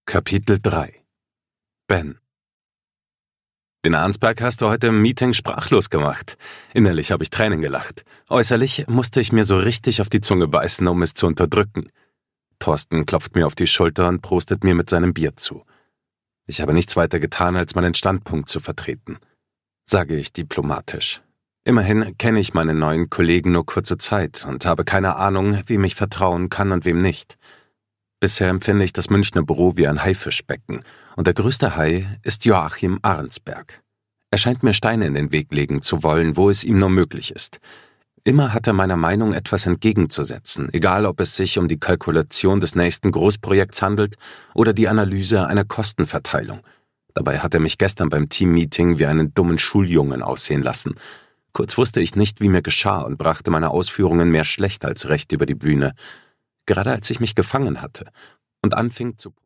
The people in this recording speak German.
Kapitel 3 Ben. Den Arnsberg hast du heute im Meeting sprachlos gemacht. Innerlich habe ich Tränen gelacht. Äußerlich musste ich mir so richtig auf die Zunge beißen, um es zu unterdrücken. Thorsten klopft mir auf die Schulter und prostet mir mit seinem Bier zu. Ich habe nichts weiter getan, als meinen Standpunkt zu vertreten, sage ich diplomatisch. Immerhin kenne ich meinen neuen Kollegen nur kurze Zeit und habe keine Ahnung, wem ich vertrauen kann und wem nicht. Bisher empfinde ich das Münchner Büro wie ein Haifischbecken und der größte Hai ist Joachim Arnsberg. Er scheint mir Steine in den Weg legen zu wollen, wo es ihm nur möglich ist. Immer hat er meiner Meinung etwas entgegenzusetzen, egal ob es sich um die Kalkulation des nächsten Großprojekts handelt oder die Analyse einer Kostenverteilung. Dabei hat er mich gestern beim Teammeeting wie einen dummen Schuljungen aussehen lassen. Kurz wusste ich nicht, wie mir geschah und brachte meine Ausführungen mehr schlecht als recht über die Bühne. Gerade als ich mich gefangen hatte und anfing zu